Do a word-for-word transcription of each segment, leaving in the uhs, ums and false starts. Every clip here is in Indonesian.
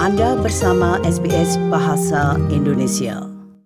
Anda bersama S B S Bahasa Indonesia.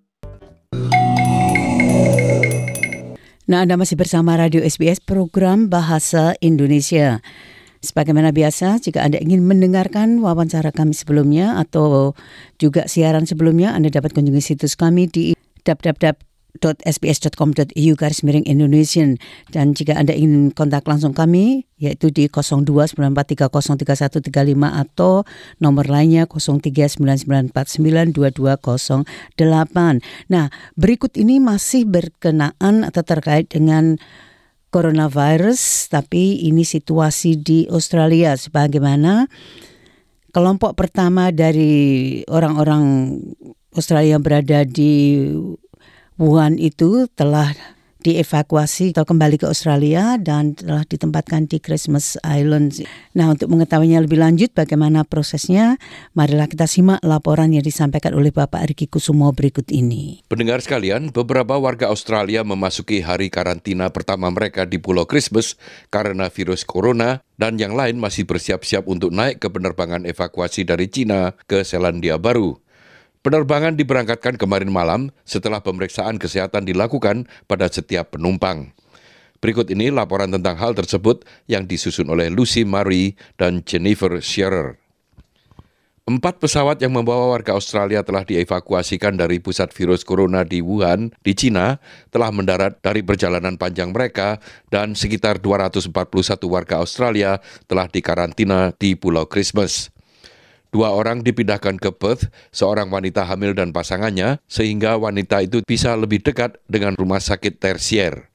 Nah, Anda masih bersama Radio S B S Program Bahasa Indonesia. Sebagaimana biasa, jika Anda ingin mendengarkan wawancara kami sebelumnya atau juga siaran sebelumnya, Anda dapat kunjungi situs kami di w w w dot s b s dot com dot a u garis miring Indonesian. Dan jika Anda ingin kontak langsung kami, yaitu di nol dua sembilan empat tiga nol tiga satu tiga lima atau nomor lainnya nol tiga sembilan sembilan empat sembilan dua dua nol delapan. Nah, berikut ini masih berkenaan atau terkait dengan coronavirus, tapi ini situasi di Australia. Sebagaimana kelompok pertama dari orang-orang Australia yang berada di Wuhan itu telah dievakuasi atau kembali ke Australia dan telah ditempatkan di Christmas Island. Nah, untuk mengetahuinya lebih lanjut bagaimana prosesnya, marilah kita simak laporan yang disampaikan oleh Bapak Riki Kusumo berikut ini. Pendengar sekalian, beberapa warga Australia memasuki hari karantina pertama mereka di Pulau Christmas karena virus corona, dan yang lain masih bersiap-siap untuk naik ke penerbangan evakuasi dari China ke Selandia Baru. Penerbangan diberangkatkan kemarin malam setelah pemeriksaan kesehatan dilakukan pada setiap penumpang. Berikut ini laporan tentang hal tersebut yang disusun oleh Lucy Marie dan Jennifer Shearer. Empat pesawat yang membawa warga Australia telah dievakuasikan dari pusat virus corona di Wuhan, di China, telah mendarat dari perjalanan panjang mereka dan sekitar dua ratus empat puluh satu warga Australia telah dikarantina di Pulau Christmas. Dua orang dipindahkan ke Perth, seorang wanita hamil dan pasangannya, sehingga wanita itu bisa lebih dekat dengan rumah sakit tersier.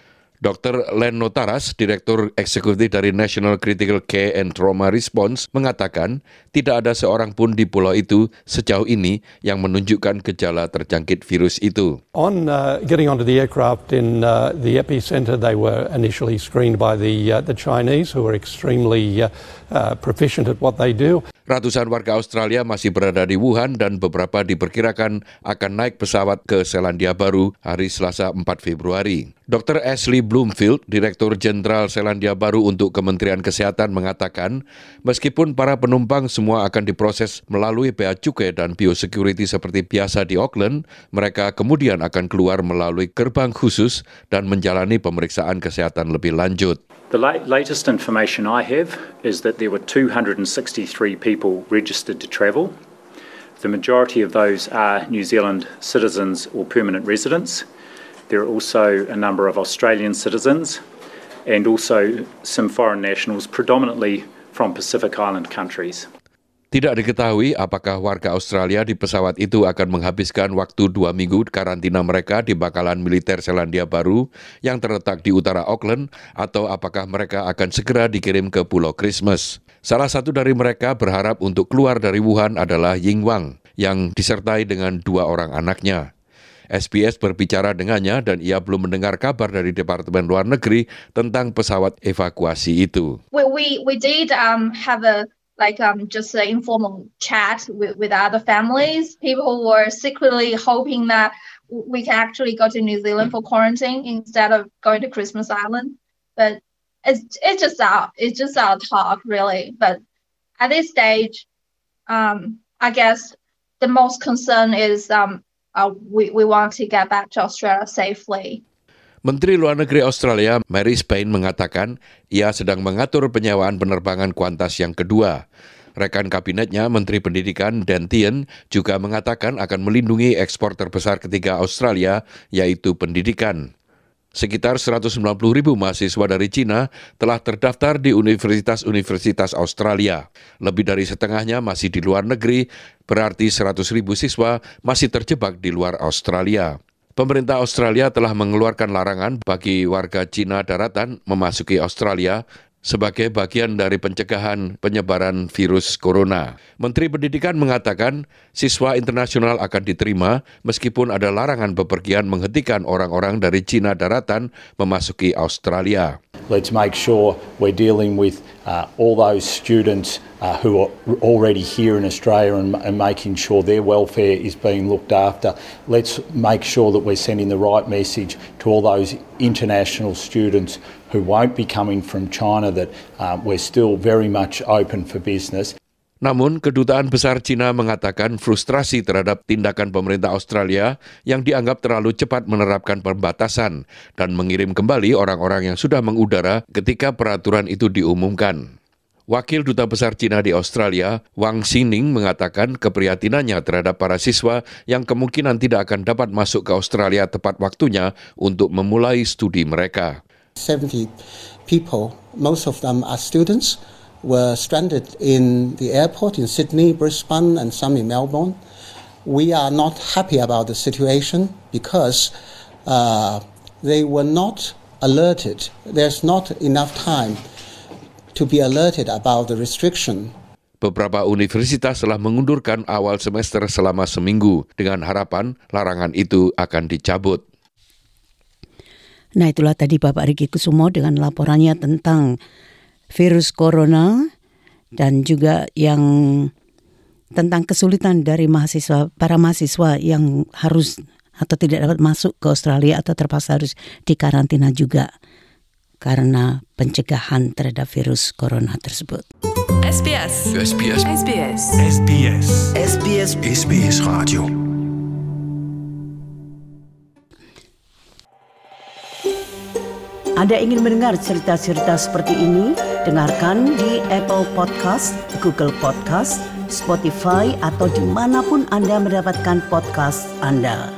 Doktor Len Notaras, Direktur Eksekutif dari National Critical Care and Trauma Response, mengatakan tidak ada seorang pun di pulau itu sejauh ini yang menunjukkan gejala terjangkit virus itu. On uh, getting onto the aircraft in uh, the epicenter, they were initially screened by the uh, the Chinese, who are extremely uh, uh, proficient at what they do. Ratusan warga Australia masih berada di Wuhan dan beberapa diperkirakan akan naik pesawat ke Selandia Baru hari Selasa empat Februari. Doktor Ashley Bloomfield, Direktur Jenderal Selandia Baru untuk Kementerian Kesehatan, mengatakan meskipun para penumpang semua akan diproses melalui bea cukai dan biosecurity seperti biasa di Auckland, mereka kemudian akan keluar melalui gerbang khusus dan menjalani pemeriksaan kesehatan lebih lanjut. The late, latest information I have is that there were two hundred sixty-three people registered to travel. The majority of those are New Zealand citizens or permanent residents. There are also a number of Australian citizens and also some foreign nationals, predominantly from Pacific Island countries. Tidak diketahui apakah warga Australia di pesawat itu akan menghabiskan waktu dua minggu karantina mereka di bakalan militer Selandia Baru yang terletak di utara Auckland, atau apakah mereka akan segera dikirim ke Pulau Christmas. Salah satu dari mereka berharap untuk keluar dari Wuhan adalah Ying Wang, yang disertai dengan dua orang anaknya. S B S berbicara dengannya dan ia belum mendengar kabar dari Departemen Luar Negeri tentang pesawat evakuasi itu. We we, we did um, have a like um, just an informal chat with, with other families. People were secretly hoping that we can actually go to New Zealand for quarantine instead of going to Christmas Island. But it's it's just our it's just our talk really. But at this stage, um, I guess the most concern is um, uh, we we want to get back to Australia safely. Menteri Luar Negeri Australia, Mary Spain, mengatakan ia sedang mengatur penyewaan penerbangan Qantas yang kedua. Rekan kabinetnya, Menteri Pendidikan Dan Tehan, juga mengatakan akan melindungi ekspor terbesar ketiga Australia, yaitu pendidikan. Sekitar seratus sembilan puluh ribu mahasiswa dari China telah terdaftar di universitas-universitas Australia. Lebih dari setengahnya masih di luar negeri, berarti seratus ribu siswa masih terjebak di luar Australia. Pemerintah Australia telah mengeluarkan larangan bagi warga Cina daratan memasuki Australia sebagai bagian dari pencegahan penyebaran virus corona. Menteri Pendidikan mengatakan siswa internasional akan diterima meskipun ada larangan bepergian menghentikan orang-orang dari Cina daratan memasuki Australia. Let's make sure we're dealing with uh, all those students uh, who are already here in Australia and, and making sure their welfare is being looked after. Let's make sure that we're sending the right message to all those international students who won't be coming from China, that uh, we're still very much open for business. Namun, Kedutaan Besar China mengatakan frustrasi terhadap tindakan pemerintah Australia yang dianggap terlalu cepat menerapkan pembatasan dan mengirim kembali orang-orang yang sudah mengudara ketika peraturan itu diumumkan. Wakil Duta Besar China di Australia, Wang Xining, mengatakan keprihatinannya terhadap para siswa yang kemungkinan tidak akan dapat masuk ke Australia tepat waktunya untuk memulai studi mereka. seventy people, most of them are students, were stranded in the airport in Sydney, Brisbane, and some in Melbourne. We are not happy about the situation because uh, they were not alerted. There's not enough time to be alerted about the restriction. Beberapa universitas telah mengundurkan awal semester selama seminggu dengan harapan larangan itu akan dicabut. Nah, itulah tadi Bapak Riki Kusumo dengan laporannya tentang virus corona dan juga yang tentang kesulitan dari mahasiswa, para mahasiswa yang harus atau tidak dapat masuk ke Australia atau terpaksa harus dikarantina juga karena pencegahan terhadap virus corona tersebut. S B S. S B S. S B S. S B S. S B S. S B S Radio. Anda ingin mendengar cerita-cerita seperti ini? Dengarkan di Apple Podcast, Google Podcast, Spotify, atau dimanapun Anda mendapatkan podcast Anda.